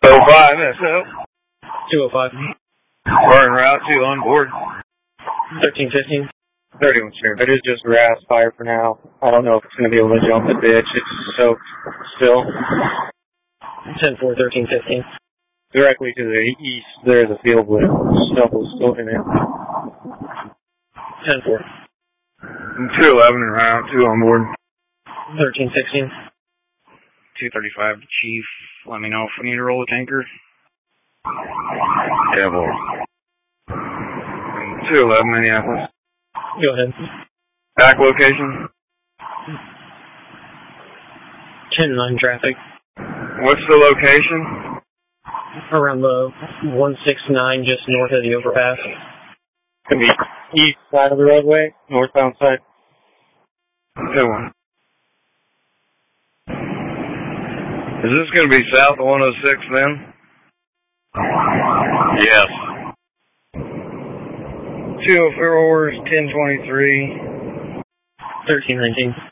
05 SO. 205. Burn route 2 on board. 1315. 31 Stream. It is just grass fire for now. I don't know if it's going to be able to jump the ditch. It's soaked still. 10-4, 1315. Directly to the east, there is a field with stubble still in it. 10-4. 211 and route 2 on board. 1316. 235 Chief. Let me know if we need to roll a tanker. Devil. 211 Minneapolis. Go ahead. Back location. 10-9 traffic. What's the location? Around the 169, just north of the overpass. Could be East side of the roadway, northbound side. Good one. Is this going to be south of 106 then? Yes. 204 1023. 1319.